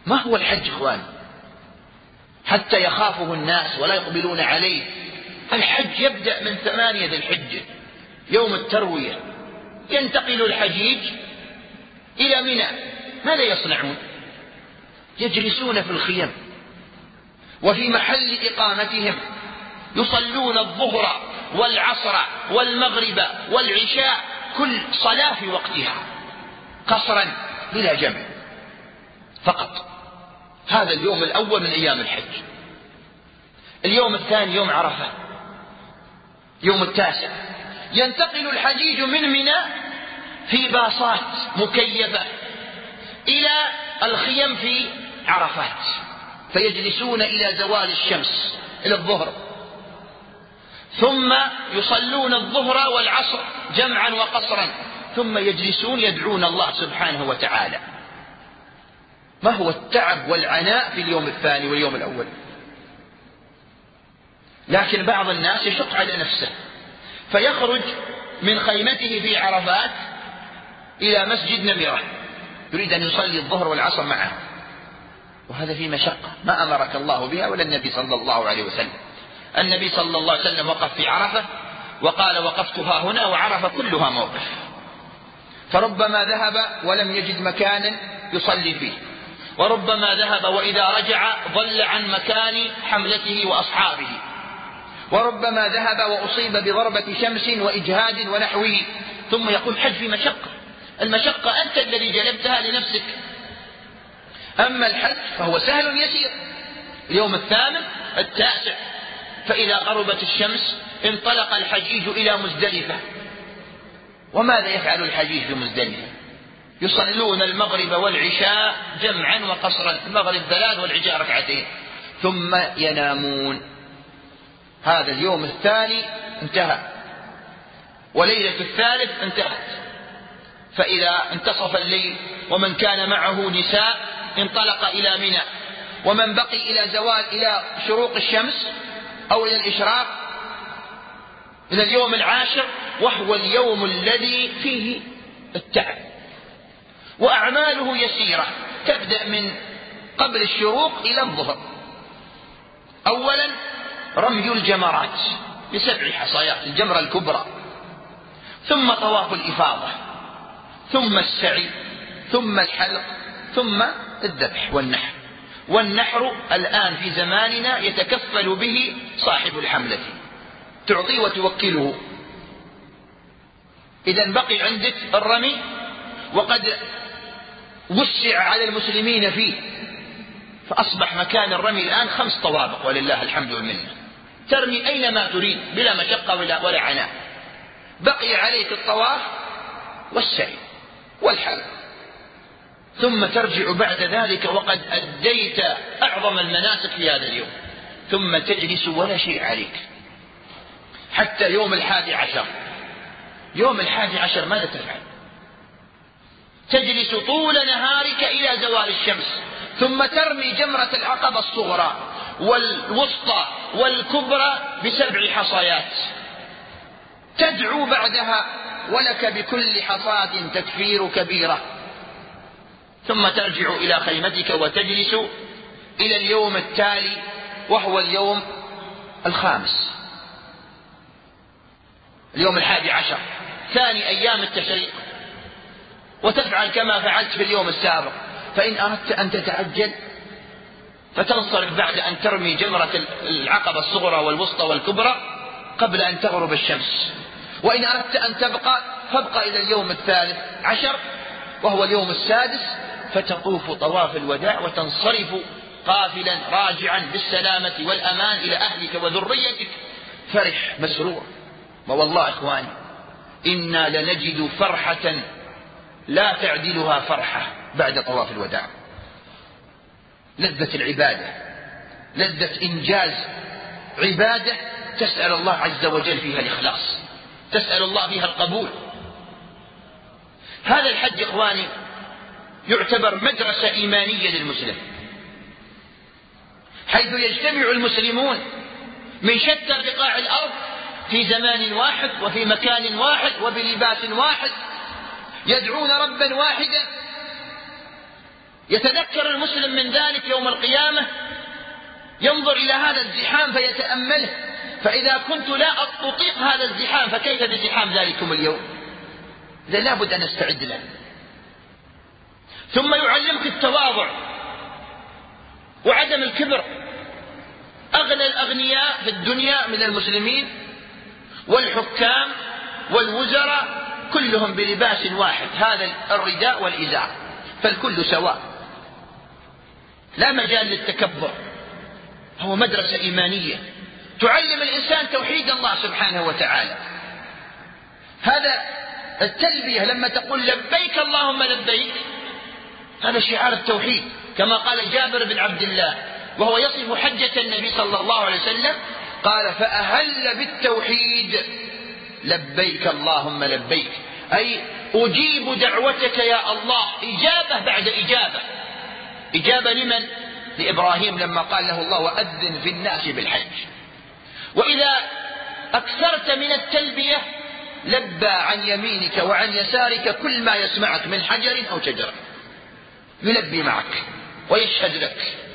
ما هو الحج إخواني حتى يخافه الناس ولا يقبلون عليه؟ الحج يبدأ من 8 ذي الحجة يوم التروية، ينتقل الحجيج إلى منى. ماذا يصنعون؟ يجلسون في الخيم وفي محل إقامتهم يصلون الظهر والعصر والمغرب والعشاء كل صلاة في وقتها قصرا بلا جمع فقط. هذا اليوم الأول من أيام الحج. اليوم الثاني يوم عرفة، يوم التاسع، ينتقل الحجيج من منى في باصات مكيفة إلى الخيم في عرفات، فيجلسون إلى زوال الشمس إلى الظهر، ثم يصلون الظهر والعصر جمعا وقصرا، ثم يجلسون يدعون الله سبحانه وتعالى. ما هو التعب والعناء في اليوم الثاني واليوم الأول؟ لكن بعض الناس يشق على نفسه فيخرج من خيمته في عرفات إلى مسجد نمرة يريد أن يصلي الظهر والعصر معه، وهذا في مشقة ما أمرك الله بها ولا النبي صلى الله عليه وسلم. النبي صلى الله عليه وسلم وقف في عرفة وقال وقفتها هنا، وعرفة كلها موقف، فربما ذهب ولم يجد مكانا يصلي فيه، وربما ذهب وإذا رجع ضل عن مكان حملته وأصحابه، وربما ذهب وأصيب بضربة شمس وإجهاد ونحوه، ثم يقول حج في مشقة. المشقة أنت الذي جلبتها لنفسك، أما الحج فهو سهل يسير. اليوم الثامن التاسع، فإذا غربت الشمس انطلق الحجيج إلى مزدلفة. وماذا يفعل الحجيج في مزدلفة؟ يصلون المغرب والعشاء جمعا وقصرا، المغرب 3 والعشاء 2 ثم ينامون. هذا اليوم الثاني انتهى، وليلة الثالث انتهت. فإذا انتصف الليل ومن كان معه نساء انطلق إلى منى، ومن بقي إلى شروق الشمس أو إلى الإشراق إلى اليوم العاشر، وهو اليوم الذي فيه التعب. وأعماله يسيرة تبدأ من قبل الشروق إلى الظهر. أولا رمي الجمرات ب7 حصيات، الجمرة الكبرى، ثم طواف الإفاضة، ثم السعي، ثم الحلق، ثم الذبح والنحر. والنحر الآن في زماننا يتكفل به صاحب الحملة، تعطيه وتوكله. إذن بقي عندك الرمي، وقد وسع على المسلمين فيه، فأصبح مكان الرمي الآن 5 طوابق ولله الحمد والمنة، ترمي أينما تريد بلا مشقة ولا عناء. بقي عليك الطواف والسعي والحلق، ثم ترجع بعد ذلك وقد أديت أعظم المناسك في هذا اليوم، ثم تجلس ولا شيء عليك حتى يوم 11. يوم 11 ماذا تفعل؟ تجلس طول نهارك إلى زوال الشمس، ثم ترمي جمرة العقبة الصغرى والوسطى والكبرى ب7 حصيات، تدعو بعدها ولك بكل حصاة تكفير كبيرة، ثم ترجع إلى خيمتك وتجلس إلى اليوم التالي وهو اليوم الخامس، اليوم 11 ثاني أيام التشريق، وتفعل كما فعلت في اليوم السابق. فإن أردت أن تتعجل فتنصرف بعد أن ترمي جمرة العقبة الصغرى والوسطى والكبرى قبل أن تغرب الشمس، وإن أردت أن تبقى فابقى إلى اليوم 13 وهو اليوم السادس، فتطوف طواف الوداع وتنصرف قافلا راجعا بالسلامة والأمان إلى أهلك وذريتك فرح مسرور. والله إخواني إنا لنجد فرحة لا تعدلها فرحة بعد طواف الوداع، لذة العبادة، لذة إنجاز عبادة تسأل الله عز وجل فيها الإخلاص، تسأل الله فيها القبول. هذا الحج إخواني يعتبر مدرسة إيمانية للمسلم، حيث يجتمع المسلمون من شتى بقاع الأرض في زمان واحد وفي مكان واحد وبلباس واحد، يدعون ربا واحدا يتذكر المسلم من ذلك يوم القيامة، ينظر إلى هذا الزحام فيتأمله، فإذا كنت لا أطيق هذا الزحام فكيف بزحام ذلكم اليوم؟ إذا لا بد أن نستعد له. ثم يعلمك التواضع وعدم الكبر. أغنى الأغنياء في الدنيا من المسلمين والحكام والوزراء كلهم بلباس واحد، هذا الرداء والإزار، فالكل سواء، لا مجال للتكبر. هو مدرسة إيمانية تعلم الإنسان توحيد الله سبحانه وتعالى. هذا التلبية لما تقول لبيك اللهم لبيك، هذا شعار التوحيد، كما قال جابر بن عبد الله وهو يصف حجة النبي صلى الله عليه وسلم، قال فأهل بالتوحيد لبيك اللهم لبيك، أي أجيب دعوتك يا الله، إجابة بعد إجابة. إجابة لمن؟ لإبراهيم لما قال له الله وأذن في الناس بالحج. وإذا أكثرت من التلبية لبى عن يمينك وعن يسارك كل ما يسمعك من حجر أو شجرة، يلبي معك ويشهد لك.